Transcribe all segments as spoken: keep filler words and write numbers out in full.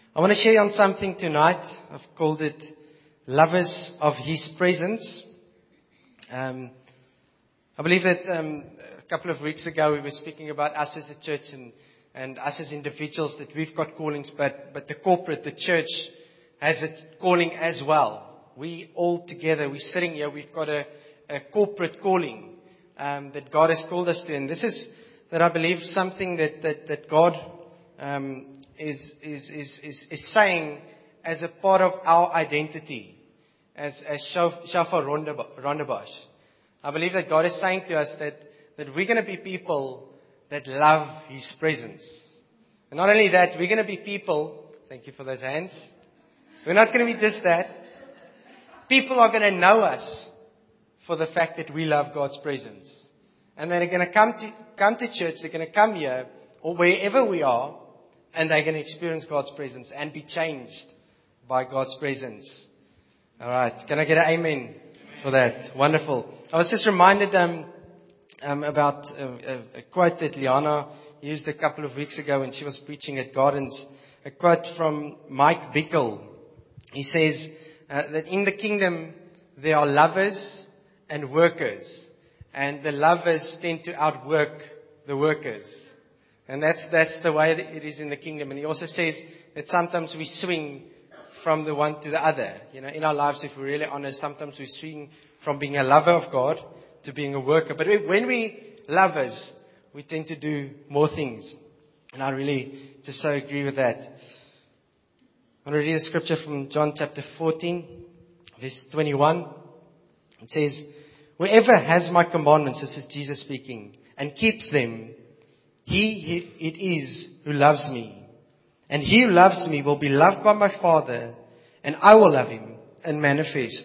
I want to share on something tonight. I've called it Lovers of His Presence. Um, I believe that um, a couple of weeks ago we were speaking about us as a church and, and us as individuals, that we've got callings, but, but the corporate, the church, has a calling as well. We all together, we're sitting here, we've got a, a corporate calling um, that God has called us to. And this is, that I believe, something that, that, that God um, is, is, is, is, is saying as a part of our identity, as, as Shofar Rondebosch. I believe that God is saying to us that, that we're going to be people that love His presence. And not only that, we're going to be people, thank you for those hands. We're not going to be just that. People are going to know us for the fact that we love God's presence. And they're going to come to, come to church, they're going to come here, or wherever we are, and they're going to experience God's presence and be changed by God's presence. Alright, can I get an amen for that? Wonderful. I was just reminded um, um, about a, a, a quote that Liana used a couple of weeks ago when she was preaching at Gardens. A quote from Mike Bickle. He says uh, that in the kingdom there are lovers and workers. And the lovers tend to outwork the workers. And that's that's the way that it is in the kingdom. And he also says that sometimes we swing from the one to the other. You know, in our lives, if we're really honest, sometimes we swing from being a lover of God to being a worker. But when we lovers, we tend to do more things. And I really just so agree with that. I want to read a scripture from John chapter fourteen, verse twenty-one. It says, "Whoever has my commandments," this is Jesus speaking, "and keeps them, he, he it is who loves me. And he who loves me will be loved by my Father, and I will love him and manifest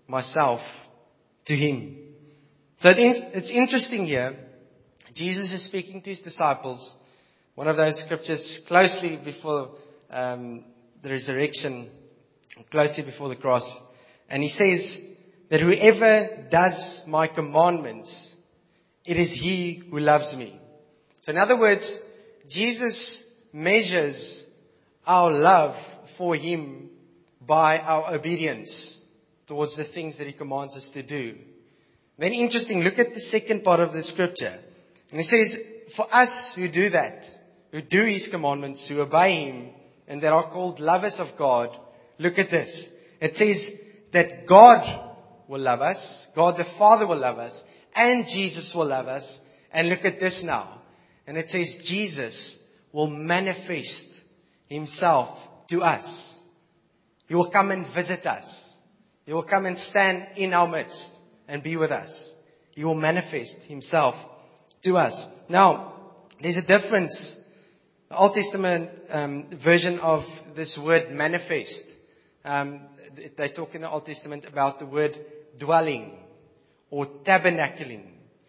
myself to him." So it's interesting here. Jesus is speaking to his disciples. One of those scriptures closely before um, the resurrection, closely before the cross. And he says that whoever does my commandments, it is he who loves me. So in other words, Jesus measures our love for him by our obedience towards the things that he commands us to do. Then interesting, look at the second part of the scripture. And it says, for us who do that, who do his commandments, who obey him, and that are called lovers of God, look at this. It says that God will love us, God the Father will love us, and Jesus will love us. And look at this now. And it says Jesus will manifest himself to us. He will come and visit us. He will come and stand in our midst and be with us. He will manifest himself to us. Now, there's a difference. The Old Testament um, version of this word manifest. Um, they talk in the Old Testament about the word dwelling or tabernacling.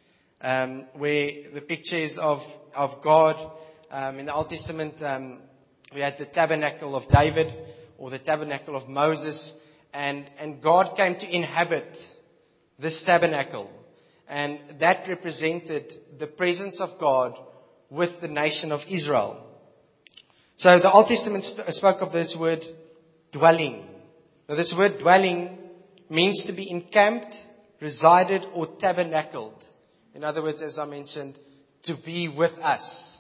Um, where the picture is of, of God. Um, in the Old Testament, um, we had the tabernacle of David or the tabernacle of Moses. And, and God came to inhabit this tabernacle. And that represented the presence of God with the nation of Israel. So the Old Testament sp- spoke of this word dwelling. Now this word dwelling means to be encamped, resided, or tabernacled. In other words, as I mentioned, to be with us.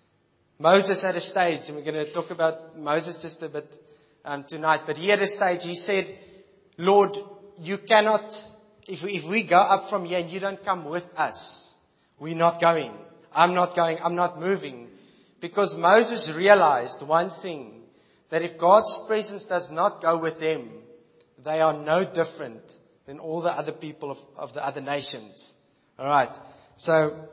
Moses had a stage, and we're going to talk about Moses just a bit um, tonight. But he had a stage, he said, Lord, you cannot, if we, if we go up from here and you don't come with us, we're not going. I'm not going, I'm not moving. Because Moses realized one thing, that if God's presence does not go with them, they are no different than all the other people of, of the other nations. Alright, so,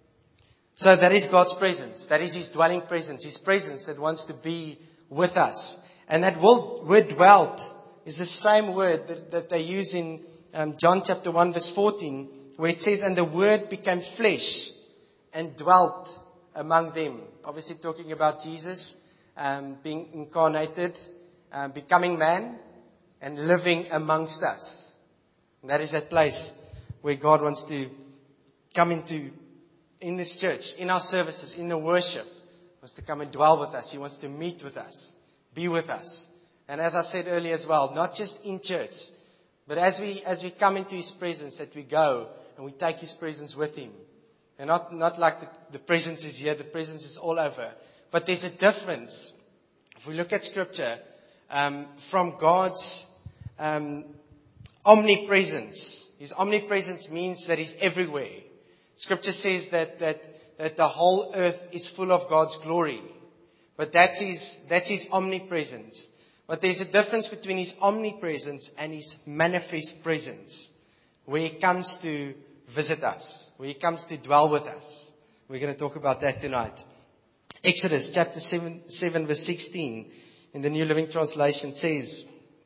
so that is God's presence. That is His dwelling presence. His presence that wants to be with us. And that word dwelt is the same word that, that they use in um, John chapter one verse fourteen, where it says, "And the word became flesh and dwelt among them." Obviously talking about Jesus um, being incarnated, um, becoming man, and living amongst us. And that is that place where God wants to come into, in this church, in our services, in the worship. He wants to come and dwell with us. He wants to meet with us. be with us. And as I said earlier as well, not just in church, but as we as we come into His presence, that we go and we take His presence with Him. And not, not like the, the presence is here, the presence is all over. But there's a difference. If we look at Scripture, um, from God's um, omnipresence. His omnipresence means that He's everywhere. Scripture says that, that, that the whole earth is full of God's glory. But that's His, that's His omnipresence. But there's a difference between His omnipresence and His manifest presence, where He comes to visit us, where He comes to dwell with us. We're going to talk about that tonight. Exodus chapter seven, seven verse sixteen in the New Living Translation says,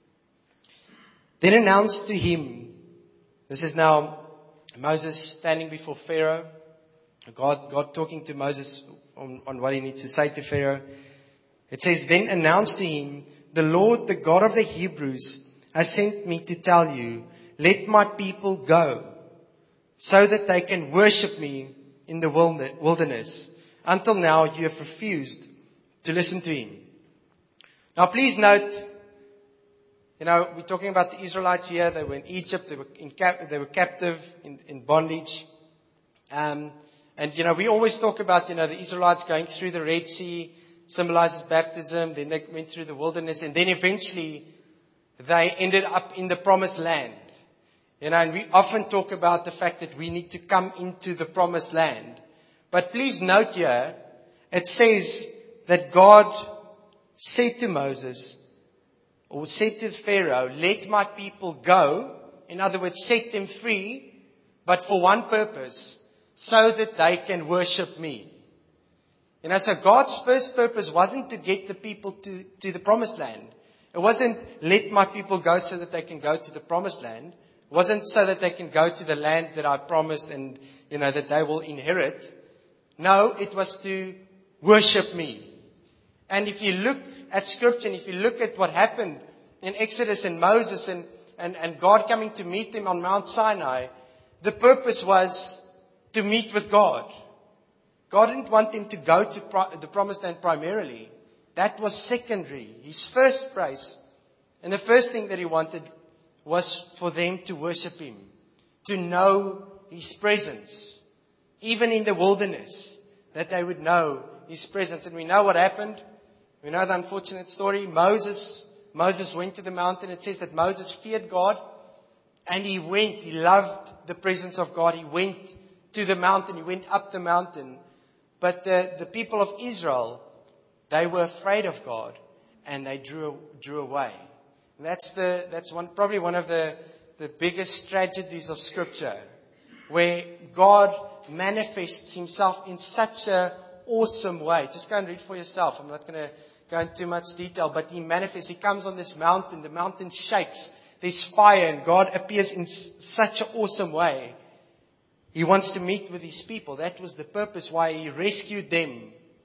"Then announced to him," this is now Moses standing before Pharaoh, God, God talking to Moses on, on what he needs to say to Pharaoh. It says, "Then announced to him, the Lord, the God of the Hebrews, has sent me to tell you, let my people go, so that they can worship me in the wilderness. Until now you have refused to listen to him." Now please note, you know, we're talking about the Israelites here. They were in Egypt. They were in cap- they were captive in, in bondage. Um, and you know, we always talk about, you know, the Israelites going through the Red Sea, symbolizes baptism. Then they went through the wilderness, and then eventually they ended up in the promised land. You know, and we often talk about the fact that we need to come into the promised land. But please note here, it says that God said to Moses, or said to Pharaoh, let my people go. In other words, set them free, but for one purpose, so that they can worship me. You know, so God's first purpose wasn't to get the people to, to the promised land. It wasn't let my people go so that they can go to the promised land. It wasn't so that they can go to the land that I promised and, you know, that they will inherit. No, it was to worship me. And if you look at Scripture, and if you look at what happened in Exodus and Moses and, and, and God coming to meet them on Mount Sinai, the purpose was to meet with God. God didn't want them to go to pro- the promised land primarily. That was secondary. His first place, and the first thing that He wanted was for them to worship Him, to know His presence, even in the wilderness, that they would know His presence. And we know what happened. We know the unfortunate story. Moses, Moses went to the mountain. It says that Moses feared God, and he went. He loved the presence of God. He went to the mountain. He went up the mountain. But the, the people of Israel, they were afraid of God, and they drew drew away. And that's the that's one probably one of the, the biggest tragedies of Scripture, where God manifests Himself in such an awesome way. Just go and read for yourself. I'm not going to go into too much detail, but He manifests. He comes on this mountain. The mountain shakes. There's fire, and God appears in such an awesome way. He wants to meet with His people. That was the purpose why He rescued them.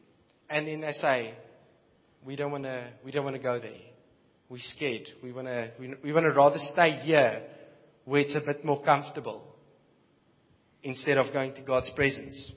And then they say, "We don't want to. We don't want to go there. We're scared. We want to. We, we want to rather stay here, where it's a bit more comfortable, instead of going to God's presence."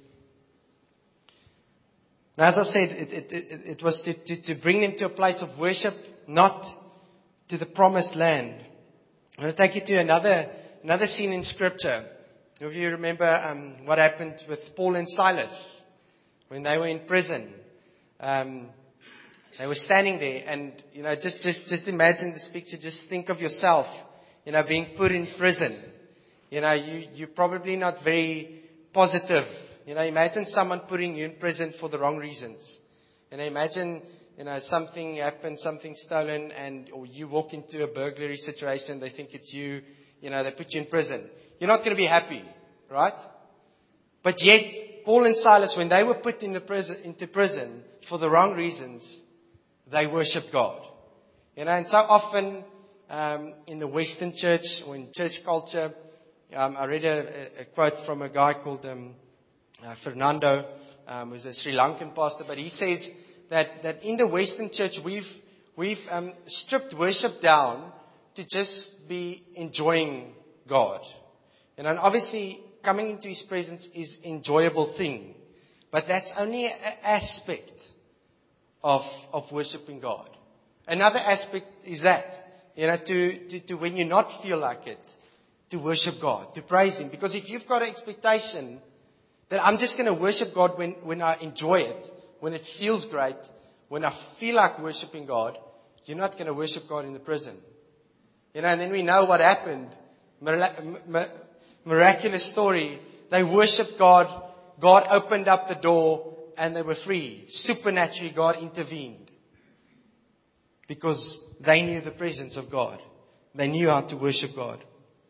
Now, as I said, it, it, it, it was to, to, to bring them to a place of worship, not to the promised land. I'm going to take you to another another scene in Scripture. If you remember um, what happened with Paul and Silas when they were in prison. Um, they were standing there, and you know, just just just imagine this picture. Just think of yourself, you know, being put in prison. You know, you you're probably not very positive. You know, imagine someone putting you in prison for the wrong reasons. And imagine, you know, something happened, something stolen, and or you walk into a burglary situation. They think it's you. You know, they put you in prison. You're not going to be happy, right? But yet, Paul and Silas, when they were put in the prison, into prison for the wrong reasons, they worshipped God. You know, and so often um, in the Western church or in church culture, um, I read a, a quote from a guy called um, uh, Fernando, um, who's a Sri Lankan pastor, but he says that that in the Western church we've we've um, stripped worship down to just be enjoying God. You know, and obviously coming into His presence is an enjoyable thing. But that's only an aspect of, of worshiping God. Another aspect is that, you know, to, to, to when you not feel like it, to worship God, to praise Him. Because if you've got an expectation that I'm just going to worship God when, when I enjoy it, when it feels great, when I feel like worshiping God, you're not going to worship God in the prison. You know, and then we know what happened. Mirac- miraculous story. They worshiped God. God opened up the door and they were free. Supernaturally, God intervened. Because they knew the presence of God. They knew how to worship God.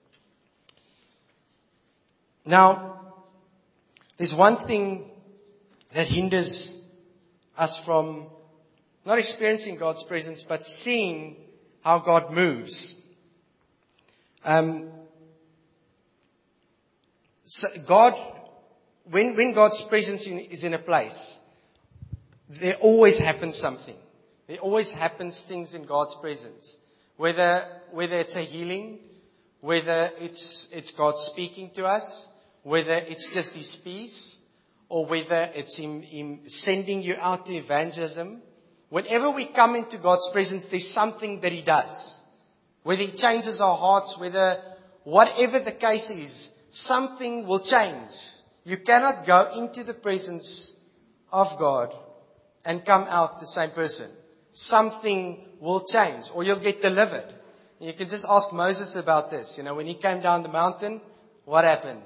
Now, there's one thing that hinders us from not experiencing God's presence, but seeing how God moves. Um, so God, when, when God's presence in, is in a place, there always happens something. There always happens things in God's presence. Whether, whether it's a healing, whether it's, it's God speaking to us, whether it's just His peace, or whether it's Him, Him sending you out to evangelism. Whenever we come into God's presence, there's something that He does. Whether He changes our hearts, whether, whatever the case is, something will change. You cannot go into the presence of God and come out the same person. Something will change, or you'll get delivered. And you can just ask Moses about this. You know, when he came down the mountain, what happened?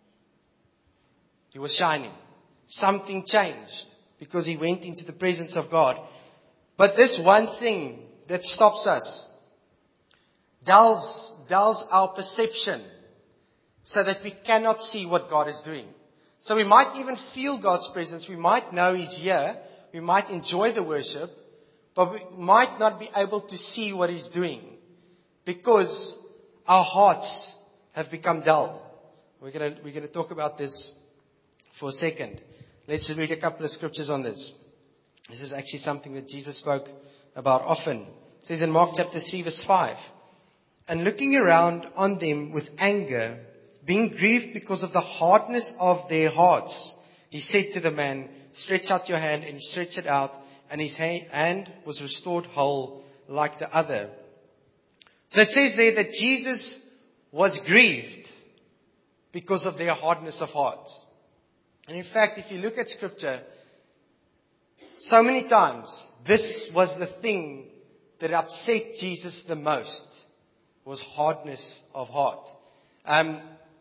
He was shining. Something changed because he went into the presence of God. But this one thing that stops us, dulls, dulls our perception so that we cannot see what God is doing. So we might even feel God's presence. We might know He's here. We might enjoy the worship. But we might not be able to see what He's doing because our hearts have become dull. We're going to, we're going to talk about this for a second. Let's read a couple of scriptures on this. This is actually something that Jesus spoke about often. It says in Mark chapter three verse five, "And looking around on them with anger, being grieved because of the hardness of their hearts, He said to the man, 'Stretch out your hand,' and he stretched it out, and his hand was restored whole like the other." So it says there that Jesus was grieved because of their hardness of heart. And in fact, if you look at Scripture, so many times, this was the thing that upset Jesus the most, was hardness of heart. Um,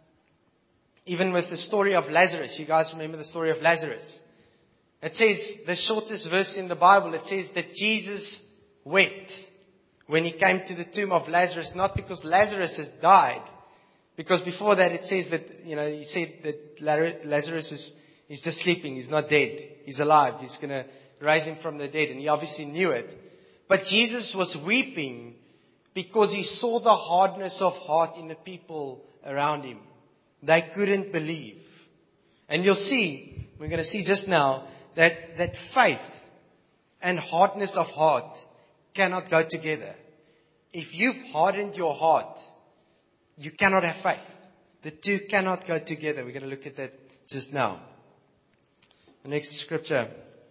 even with the story of Lazarus, you guys remember the story of Lazarus? It says, the shortest verse in the Bible, it says that Jesus wept when He came to the tomb of Lazarus, not because Lazarus has died, because before that it says that, you know, He said that Lazarus is, is just sleeping, he's not dead, he's alive, He's going to raise him from the dead, and He obviously knew it. But Jesus was weeping because He saw the hardness of heart in the people around Him. They couldn't believe. And you'll see, we're going to see just now, that, that faith and hardness of heart cannot go together. If you've hardened your heart, you cannot have faith. The two cannot go together. We're going to look at that just now. The next scripture,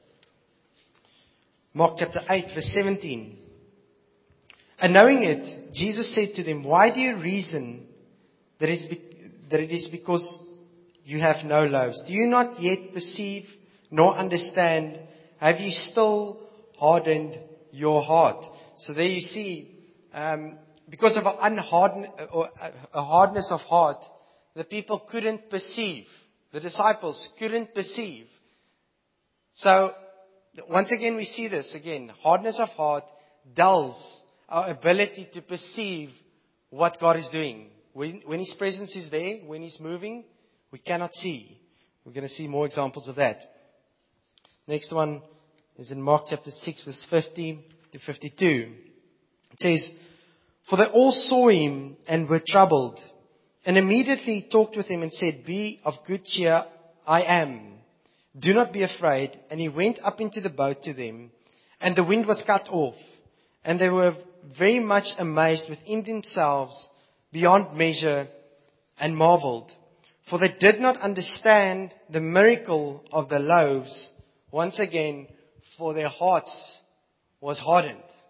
Mark chapter eight verse seventeen. "And knowing it, Jesus said to them, 'Why do you reason that it is be- that it is because you have no loaves? Do you not yet perceive nor understand? Have you still hardened your heart?'" So there you see, um, because of an unhardened, or a hardness of heart, the people couldn't perceive. The disciples couldn't perceive. So once again we see this again. Hardness of heart dulls our ability to perceive what God is doing. When, when His presence is there, when He's moving, we cannot see. We're going to see more examples of that. Next one is in Mark chapter six verse fifty to fifty-two. It says, "For they all saw Him and were troubled. And immediately He talked with them and said, 'Be of good cheer, I am. Do not be afraid.' And He went up into the boat to them, and the wind was cut off. And they were very much amazed within themselves beyond measure, and marveled. For they did not understand the miracle of the loaves. Once again, for their hearts was hardened.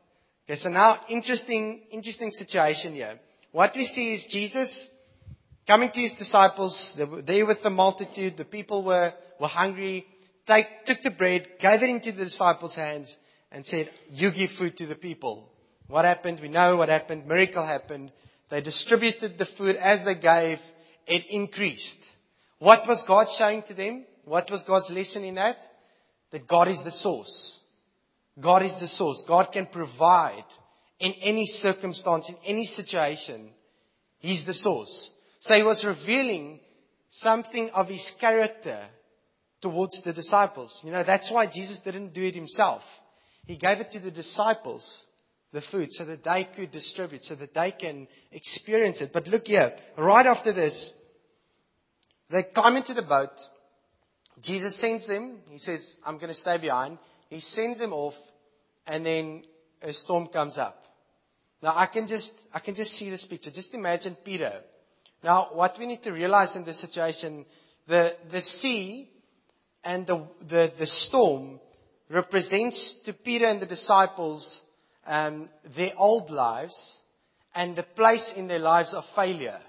Okay, so now interesting, interesting situation here. What we see is Jesus coming to his disciples. They were there with the multitude. The people were, were hungry. Take, took the bread, gave it into the disciples' hands and said, you give food to the people. What happened? We know what happened. Miracle happened. They distributed the food as they gave. It increased. What was God showing to them? What was God's lesson in that? That God is the source. God is the source. God can provide in any circumstance, in any situation. He's the source. So he was revealing something of his character towards the disciples. You know, that's why Jesus didn't do it himself. He gave it to the disciples, the food, so that they could distribute, so that they can experience it. But look here, right after this, they climb into the boat. Jesus sends them. He says, I'm going to stay behind. He sends them off, and then a storm comes up. Now, I can just, I can just see this picture. Just imagine Peter. Now, what we need to realize in this situation, the, the sea and the, the, the storm represents to Peter and the disciples um, their old lives and the place in their lives of failure.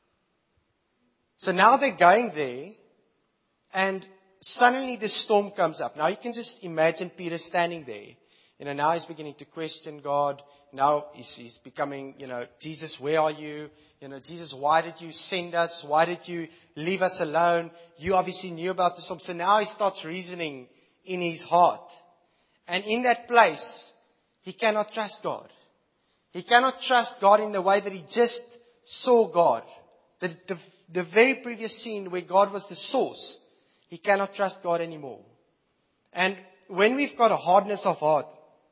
So now they're going there, and suddenly the storm comes up. Now you can just imagine Peter standing there. You know, now he's beginning to question God. Now he's, he's becoming, you know, Jesus, where are you? You know, Jesus, why did you send us? Why did you leave us alone? You obviously knew about the storm. So now he starts reasoning in his heart. And in that place, he cannot trust God. He cannot trust God in the way that he just saw God. The, the, the very previous scene where God was the source. He cannot trust God anymore. And when we've got a hardness of heart,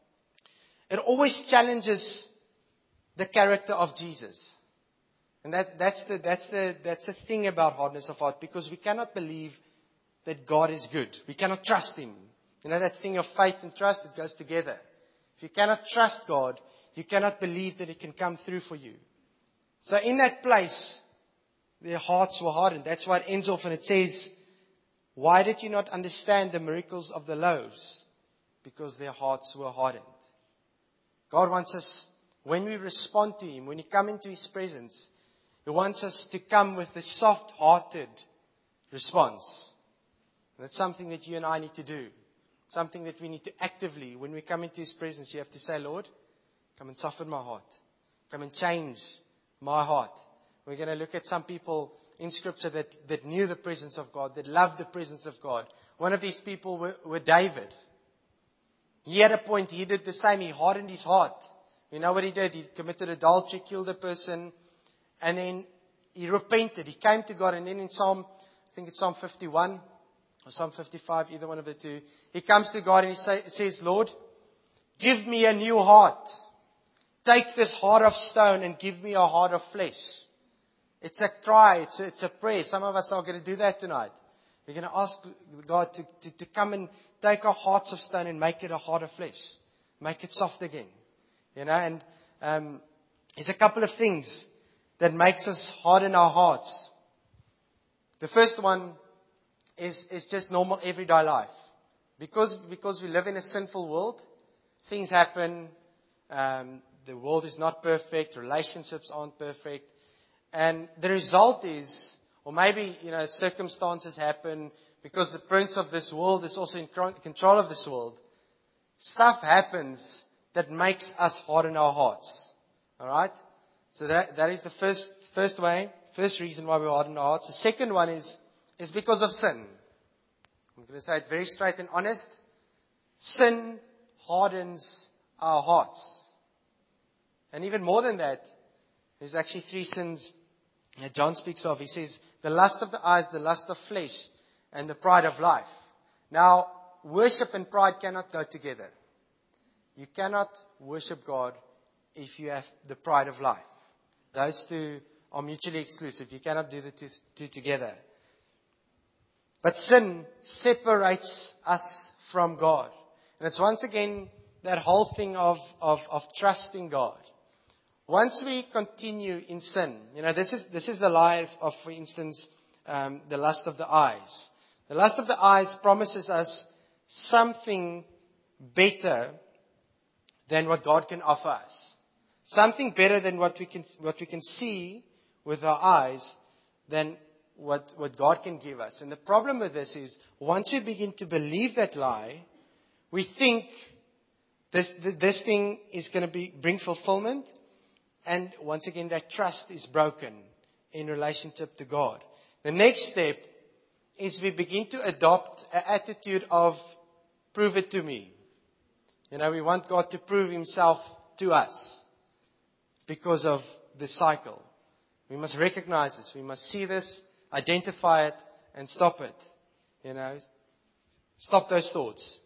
it always challenges the character of Jesus. And that, that's the, that's the, that's the thing about hardness of heart, because we cannot believe that God is good. We cannot trust Him. You know, that thing of faith and trust, it goes together. If you cannot trust God, you cannot believe that He can come through for you. So in that place, their hearts were hardened. That's why it ends off and it says, why did you not understand the miracles of the loaves? Because their hearts were hardened. God wants us, when we respond to Him, when we come into His presence, He wants us to come with a soft-hearted response. And that's something that you and I need to do. Something that we need to actively, when we come into His presence, you have to say, Lord, come and soften my heart. Come and change my heart. We're going to look at some people in Scripture that, that knew the presence of God, that loved the presence of God. One of these people were, were David. He had a point, he did the same, he hardened his heart. You know what he did? He committed adultery, killed a person, and then he repented. He came to God, and then in Psalm, I think it's Psalm fifty-one, or Psalm fifty-five, either one of the two, he comes to God and he say, says, Lord, give me a new heart. Take this heart of stone and give me a heart of flesh. It's a cry. It's a, it's a prayer. Some of us are going to do that tonight. We're going to ask God to, to, to come and take our hearts of stone and make it a heart of flesh. Make it soft again. You know, and um, there's a couple of things that makes us harden our hearts. The first one is, is just normal everyday life. Because, because we live in a sinful world, things happen. Um, the world is not perfect. Relationships aren't perfect. And the result is, or maybe, you know, circumstances happen because the prince of this world is also in control of this world. Stuff happens that makes us harden our hearts. Alright? So that, that is the first, first way, first reason why we harden our hearts. The second one is, is because of sin. I'm going to say it very straight and honest. Sin hardens our hearts. And even more than that, there's actually three sins that John speaks of. He says, the lust of the eyes, the lust of flesh, and the pride of life. Now, worship and pride cannot go together. You cannot worship God if you have the pride of life. Those two are mutually exclusive. You cannot do the two, two together. But sin separates us from God. And it's once again that whole thing of, of, of trusting God. Once we continue in sin, you know, this is this is the lie of, for instance, um, the lust of the eyes. The lust of the eyes promises us something better than what God can offer us. Something better than what we can, what we can see with our eyes than what, what God can give us. And the problem with this is, once we begin to believe that lie, we think this, this thing is going to be, bring fulfillment. And once again, that trust is broken in relationship to God. The next step is we begin to adopt an attitude of, prove it to me. You know, we want God to prove Himself to us because of the cycle. We must recognize this. We must see this, identify it, and stop it. You know, stop those thoughts.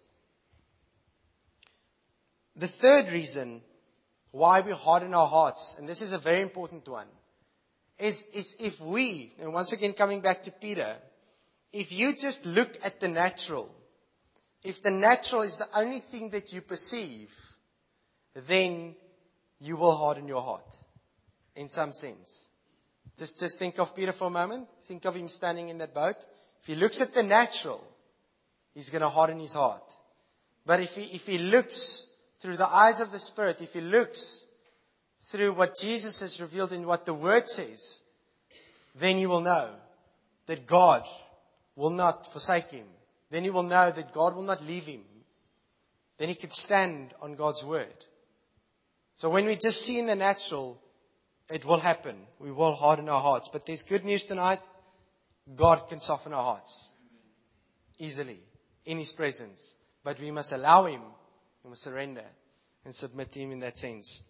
The third reason why we harden our hearts, and this is a very important one, is, is if we, and once again coming back to Peter, if you just look at the natural, if the natural is the only thing that you perceive, then you will harden your heart, in some sense. Just, just think of Peter for a moment. Think of him standing in that boat. If he looks at the natural, he's going to harden his heart. But if he, if he looks through the eyes of the Spirit, if he looks through what Jesus has revealed in what the Word says, then you will know that God will not forsake him. Then you will know that God will not leave him. Then he can stand on God's Word. So when we just see in the natural, it will happen. We will harden our hearts. But there's good news tonight. God can soften our hearts easily in His presence. But we must allow Him. We must surrender and submit to Him in that sense.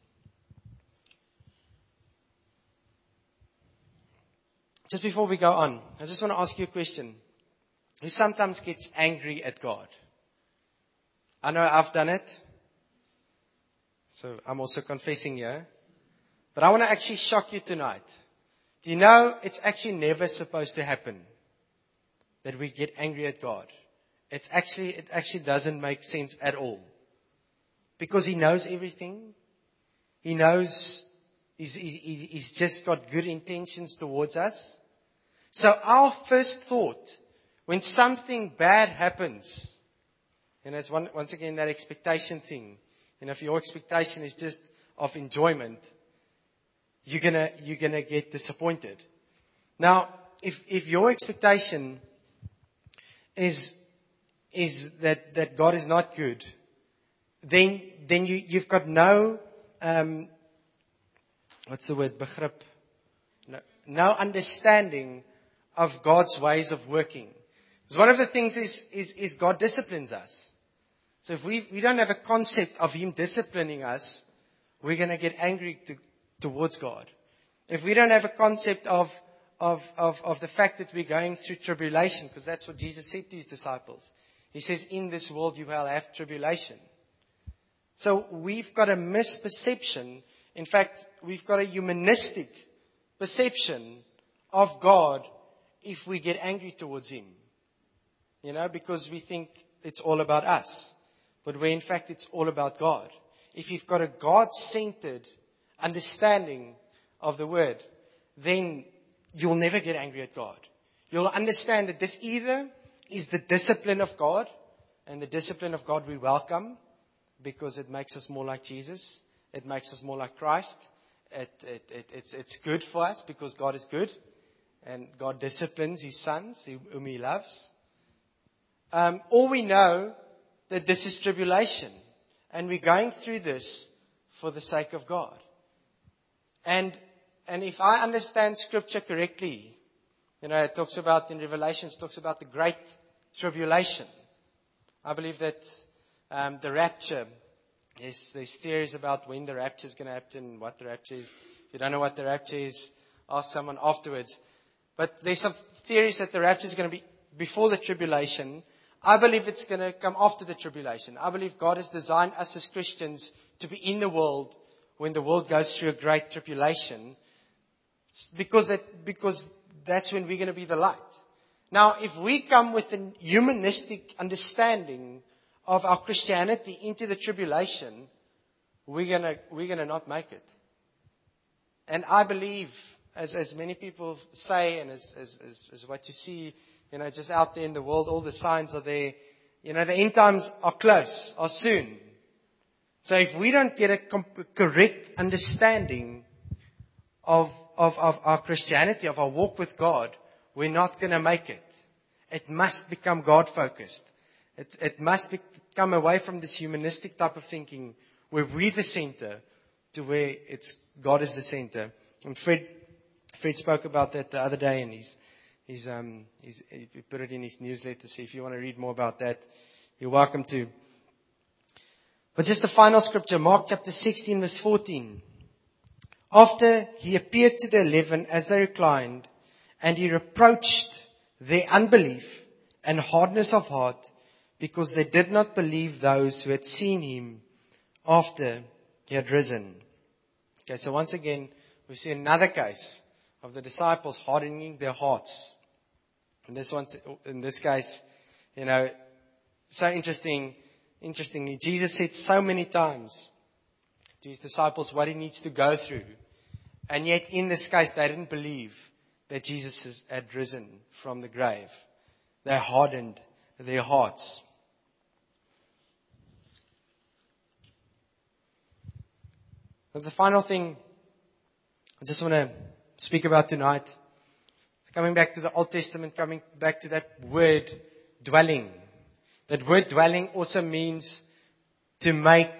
Just before we go on, I just want to ask you a question. Who sometimes gets angry at God? I know I've done it. So I'm also confessing here. But I want to actually shock you tonight. Do you know it's actually never supposed to happen that we get angry at God? It's actually, it actually doesn't make sense at all. Because He knows everything. He knows he's, he's, he's just got good intentions towards us. So our first thought, when something bad happens, and it's one, once again that expectation thing. And if your expectation is just of enjoyment, you're gonna, you're gonna get disappointed. Now, if, if your expectation is, is that, that God is not good, then, then you, you've got no, um, what's the word, begrip? No, no understanding of God's ways of working. Because one of the things is, is, is God disciplines us. So if we, we don't have a concept of Him disciplining us, we're going to get angry to, towards God. If we don't have a concept of, of, of, of the fact that we're going through tribulation, because that's what Jesus said to His disciples. He says, in this world you will have tribulation. So we've got a misperception. In fact, we've got a humanistic perception of God if we get angry towards Him. You know, because we think it's all about us. But where in fact it's all about God. If you've got a God-centered understanding of the Word, then you'll never get angry at God. You'll understand that this either is the discipline of God, and the discipline of God we welcome because it makes us more like Jesus. It makes us more like Christ. It, it, it, it's, it's good for us because God is good. And God disciplines His sons, whom He loves. Um, or we know that this is tribulation. And we're going through this for the sake of God. And, and if I understand Scripture correctly, you know, it talks about, in Revelation, it talks about the great tribulation. I believe that um, the rapture, there's, there's theories about when the rapture is going to happen, what the rapture is. If you don't know what the rapture is, ask someone afterwards. But there's some theories that the rapture is going to be before the tribulation. I believe it's going to come after the tribulation. I believe God has designed us as Christians to be in the world when the world goes through a great tribulation. Because that, because that's when we're going to be the light. Now, if we come with a humanistic understanding of our Christianity into the tribulation, we're going to, we're going to not make it. And I believe, as, as many people say, and as, as, as, as what you see, you know, just out there in the world, all the signs are there. You know, the end times are close, are soon. So if we don't get a comp- correct understanding of, of, of our Christianity, of our walk with God, we're not going to make it. It must become God-focused. It, it must be, come away from this humanistic type of thinking where we're the center to where it's God is the center. And Fred, Fred spoke about that the other day, and he's, he's, um, he's, he put it in his newsletter. So if you want to read more about that, you're welcome to. But just the final scripture, Mark chapter sixteen, verse fourteen. After he appeared to the eleven as they reclined, and he reproached their unbelief and hardness of heart, because they did not believe those who had seen him after he had risen. Okay, so once again, we see another case of the disciples hardening their hearts. In this one, in this case, you know, so interesting, interestingly, Jesus said so many times to his disciples what he needs to go through. And yet in this case, they didn't believe that Jesus had risen from the grave. They hardened their hearts. But the final thing I just want to speak about tonight, coming back to the Old Testament, coming back to that word dwelling. That word dwelling also means to make,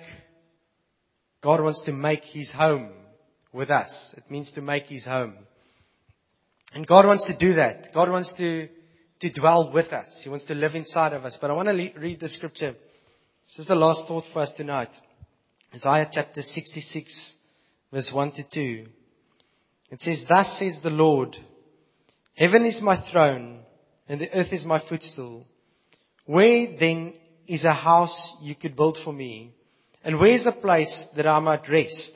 God wants to make his home with us. It means to make his home. And God wants to do that. God wants to, to dwell with us. He wants to live inside of us. But I want to le- read the scripture. This is the last thought for us tonight. Isaiah chapter sixty-six, verse one to two. It says, "Thus says the Lord, heaven is my throne, and the earth is my footstool. Where then is a house you could build for me? And where is a place that I might rest?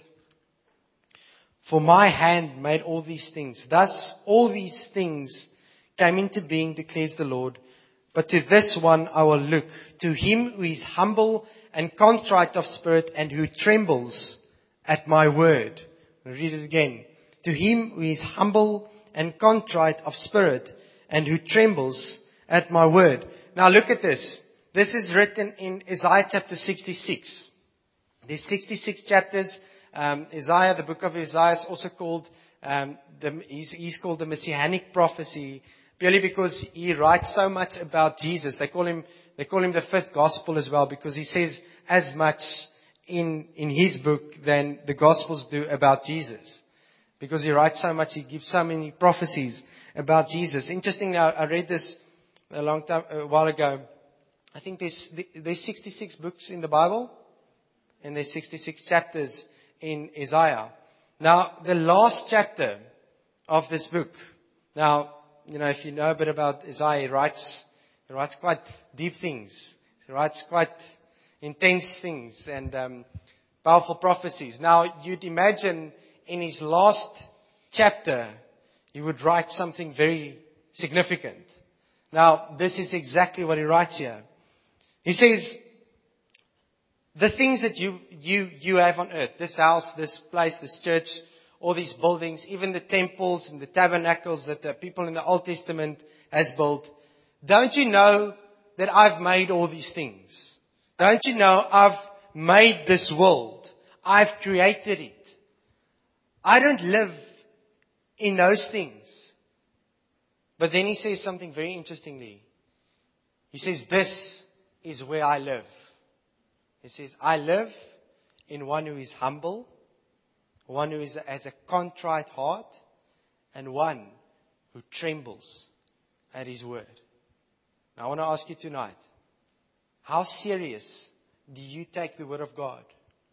For my hand made all these things. Thus all these things came into being, declares the Lord. But to this one I will look, to him who is humble and contrite of spirit, and who trembles at my word." I'll read it again. "To him who is humble and contrite of spirit, and who trembles at my word." Now look at this. This is written in Isaiah chapter sixty-six. There's sixty-six chapters. Um, Isaiah, the book of Isaiah, is also called, um, the, he's, he's called the Messianic prophecy, purely because he writes so much about Jesus. They call him, they call him the fifth gospel as well, because he says as much in, in his book than the gospels do about Jesus. Because he writes so much, he gives so many prophecies about Jesus. Interestingly, I, I read this a long time, a while ago. I think there's, there's sixty-six books in the Bible, and there's sixty-six chapters in Isaiah. Now, the last chapter of this book, now, you know, if you know a bit about Isaiah, he writes, he writes quite deep things. He writes quite intense things and um, powerful prophecies. Now, you'd imagine in his last chapter, he would write something very significant. Now, this is exactly what he writes here. He says, the things that you, you, you have on earth, this house, this place, this church, all these buildings, even the temples and the tabernacles that the people in the Old Testament has built, don't you know that I've made all these things? Don't you know I've made this world? I've created it. I don't live in those things. But then he says something very interestingly. He says, this is where I live. He says, I live in one who is humble, one who is, has a contrite heart, and one who trembles at his word. Now I want to ask you tonight, how serious do you take the word of God?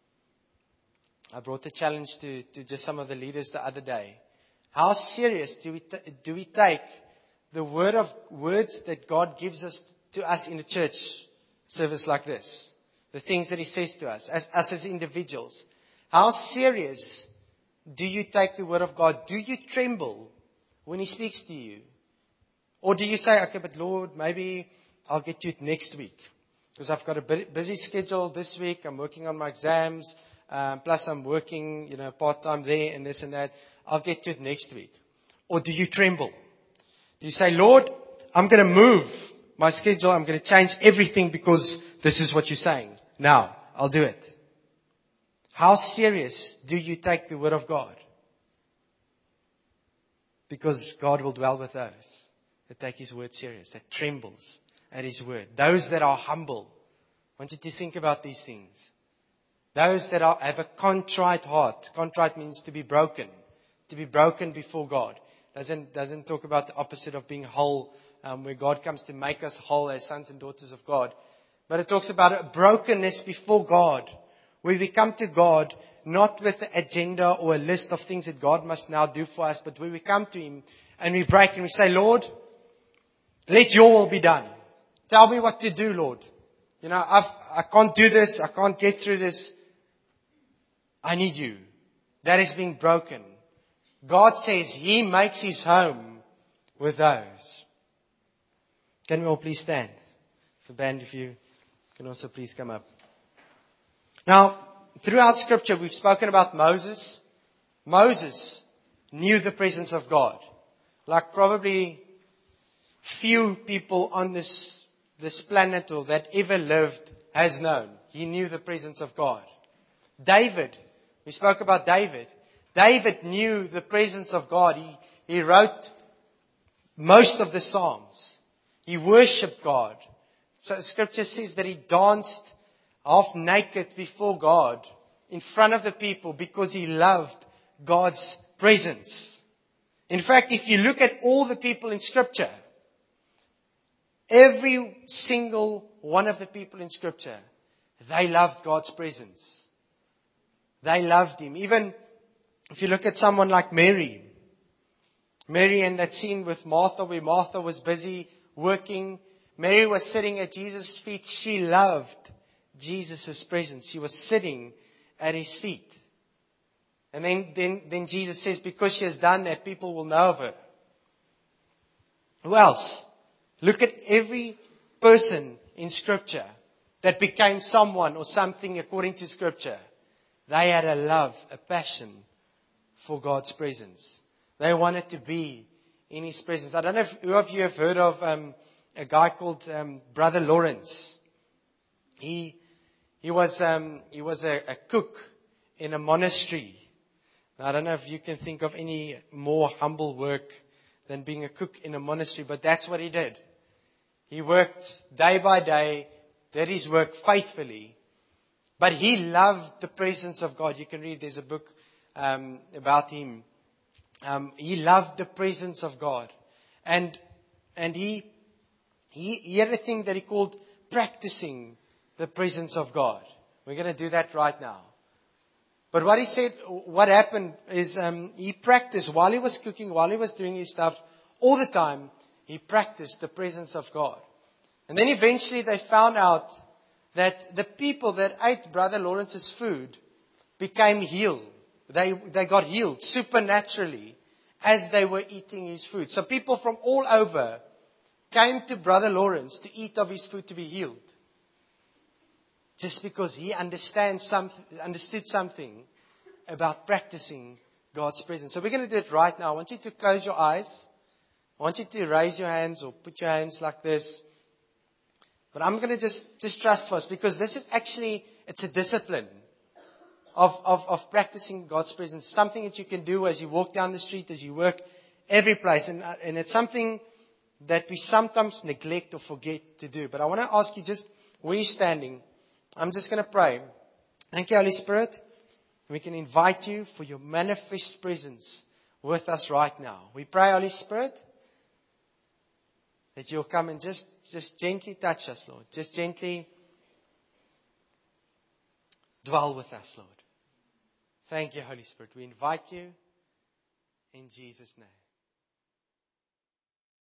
I brought the challenge to, to just some of the leaders the other day. How serious do we t- do we take the word of words that God gives us to us in a church service like this? The things that He says to us, as us as individuals. How serious do you take the word of God? Do you tremble when He speaks to you? Or do you say, okay, but Lord, maybe I'll get to it next week. Because I've got a busy schedule this week. I'm working on my exams. Um, plus I'm working, you know, part-time there and this and that. I'll get to it next week. Or do you tremble? Do you say, Lord, I'm going to move my schedule. I'm going to change everything because this is what you're saying. Now, I'll do it. How serious do you take the Word of God? Because God will dwell with those that take His Word serious, that trembles at His Word. Those that are humble. I want you to think about these things. Those that are, have a contrite heart. Contrite means to be broken. To be broken before God. Doesn't, doesn't talk about the opposite of being whole, um, where God comes to make us whole as sons and daughters of God. But it talks about a brokenness before God, where we come to God not with an agenda or a list of things that God must now do for us, but where we come to Him and we break and we say, Lord, let your will be done. Tell me what to do, Lord. You know, I've, I can't do this. I can't get through this. I need you. That is being broken. God says He makes His home with those. Can we all please stand? The band, if you can also please come up. Now, throughout Scripture, we've spoken about Moses. Moses knew the presence of God. Like probably few people on this, this planet or that ever lived has known. He knew the presence of God. David, we spoke about David. David knew the presence of God. He, he wrote most of the Psalms. He worshipped God. So Scripture says that he danced half naked before God in front of the people because he loved God's presence. In fact, if you look at all the people in Scripture, every single one of the people in Scripture, they loved God's presence. They loved Him. Even if you look at someone like Mary, Mary and that scene with Martha where Martha was busy working, Mary was sitting at Jesus' feet. She loved Jesus' presence. She was sitting at His feet. And then, then, then Jesus says, because she has done that, people will know of her. Who else? Look at every person in Scripture that became someone or something according to Scripture. They had a love, a passion for God's presence. They wanted to be in His presence. I don't know if who of you have heard of um, a guy called um, Brother Lawrence. He he was um, he was a, a cook in a monastery. Now, I don't know if you can think of any more humble work than being a cook in a monastery, but that's what he did. He worked day by day, did his work faithfully, but he loved the presence of God. You can read, there's a book um, about him. Um, he loved the presence of God. And and he, he, he had a thing that he called practicing the presence of God. We're going to do that right now. But what he said, what happened is um, he practiced while he was cooking, while he was doing his stuff, all the time, he practiced the presence of God. And then eventually they found out that the people that ate Brother Lawrence's food became healed. They, they got healed supernaturally as they were eating his food. So people from all over came to Brother Lawrence to eat of his food to be healed. Just because he understands something, understood something about practicing God's presence. So we're going to do it right now. I want you to close your eyes. I want you to raise your hands or put your hands like this. But I'm going to just, just trust first, because this is actually, it's a discipline of, of, of practicing God's presence. Something that you can do as you walk down the street, as you work every place. And, and it's something that we sometimes neglect or forget to do. But I want to ask you just where you're standing. I'm just going to pray. Thank you, Holy Spirit. We can invite you for your manifest presence with us right now. We pray, Holy Spirit, that you'll come and just, just gently touch us, Lord. Just gently dwell with us, Lord. Thank you, Holy Spirit. We invite you in Jesus' name.